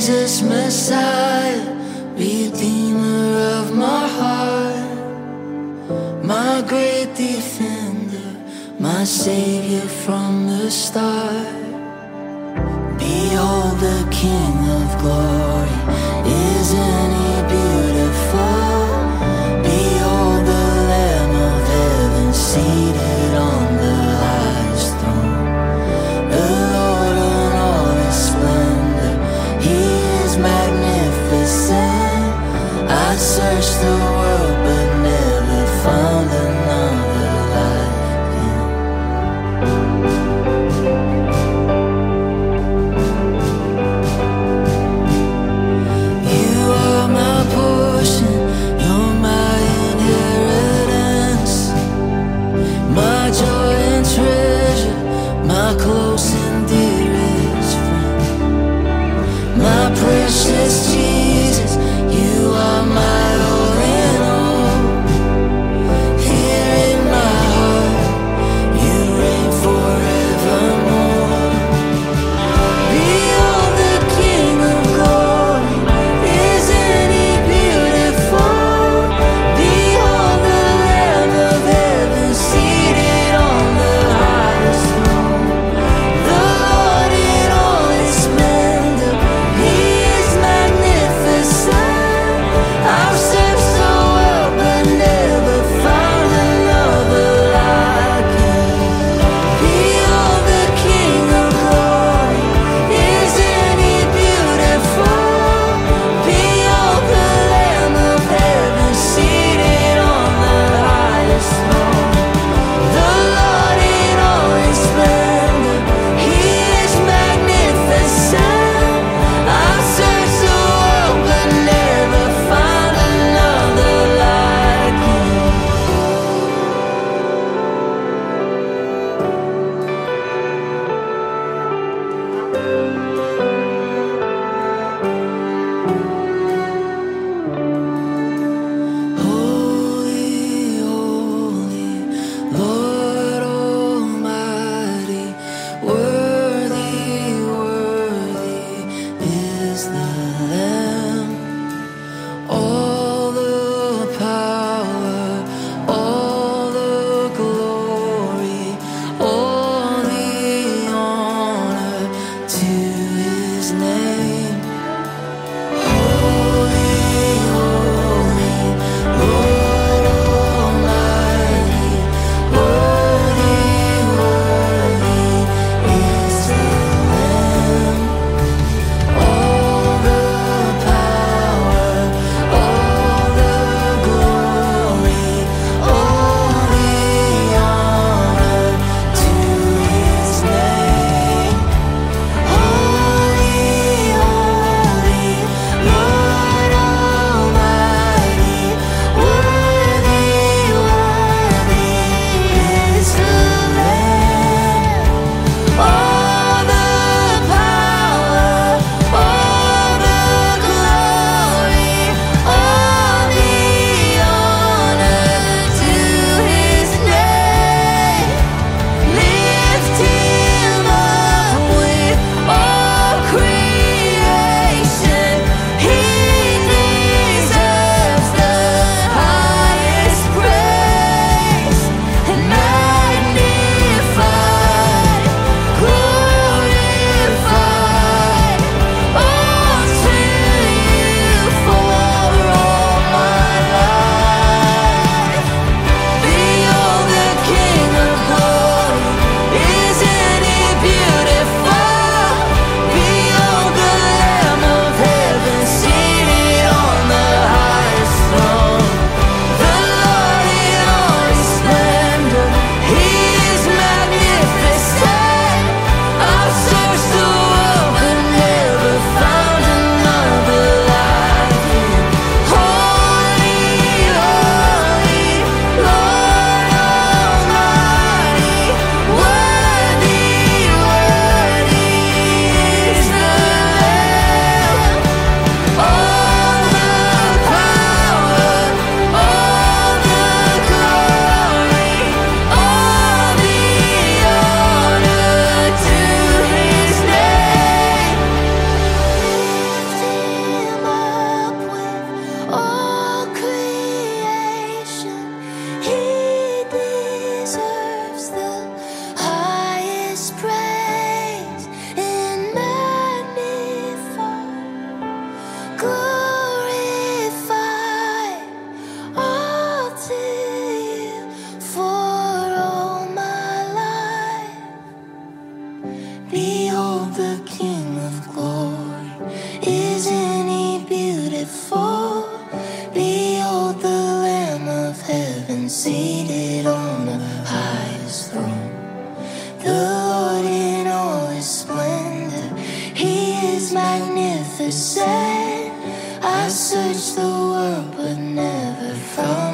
Jesus, Messiah, Redeemer of my heart, my great defender, my Savior from the start. Behold the King of glory, isn't he beautiful? Behold the Lamb of heaven, seated on the highest throne. The Lord in all his splendor, he is magnificent. I searched the world but never found another like him. You are my portion, you're my inheritance, my joy and treasure, my close and dearest friend, my precious Jesus, you are my all in before. Behold the Lamb of heaven seated on the highest throne. The Lord in all his splendor, he is magnificent. I searched the world but never found